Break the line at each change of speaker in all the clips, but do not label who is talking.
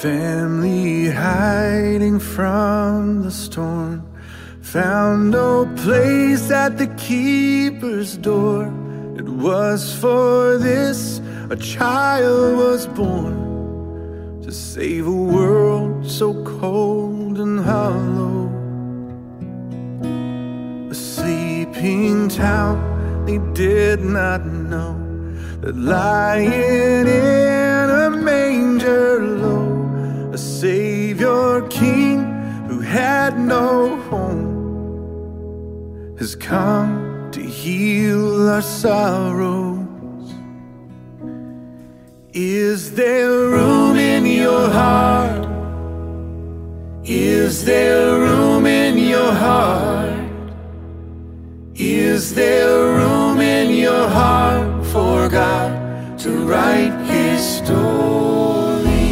family hiding from the storm found no place at the keeper's door. It was for this a child was born, to save a world so cold and hollow. A sleeping town they did not know, that lying in a manger low, a Savior King who had no home has come to heal our sorrows. Is there room in your heart? Is there room in your heart? Is there room in your heart for God to write His story?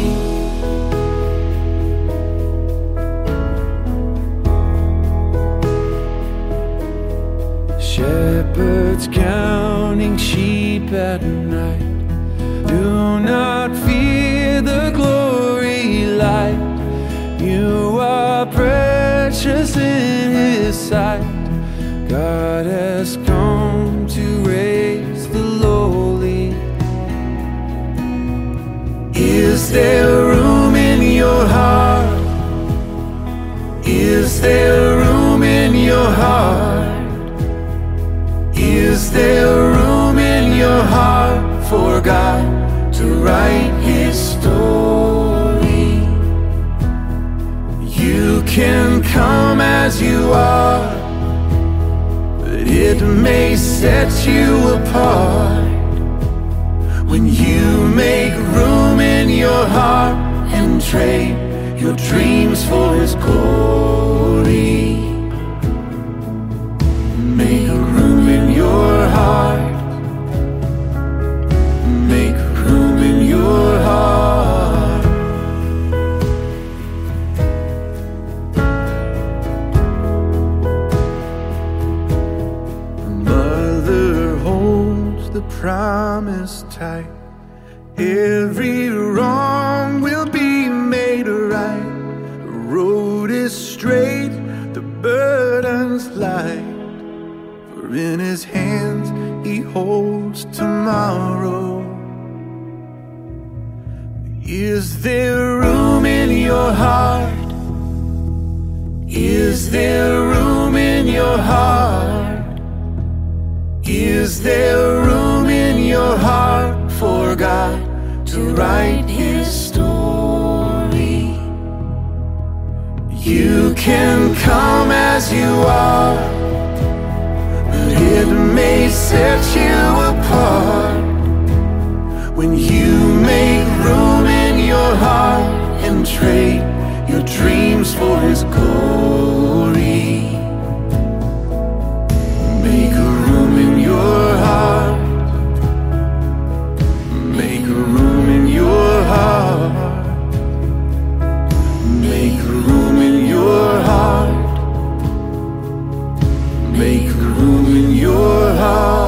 Shepherds counting sheep at night, do not fear the glory light. You are precious in His sight. God has come to raise the lowly. Is there room in your heart? Is there room in your heart? Is there room in your heart for God to write His story? You can come as you are, but it may set you apart when you make room in your heart and trade your dreams for His glory. Make room in your heart. Make room in your heart. Mother holds the promise tight. Every wrong will be made right. The road is straight, the burden's light. For in His hands He holds tomorrow. Is there room in your heart? Is there room in your heart? Is there room in your heart for God to write His story? You can come as you are, but it may set you apart when you make room in your heart and trade your dreams for His glory. Make room in your heart. Make room in your heart. Make room in your heart. Make room in your heart.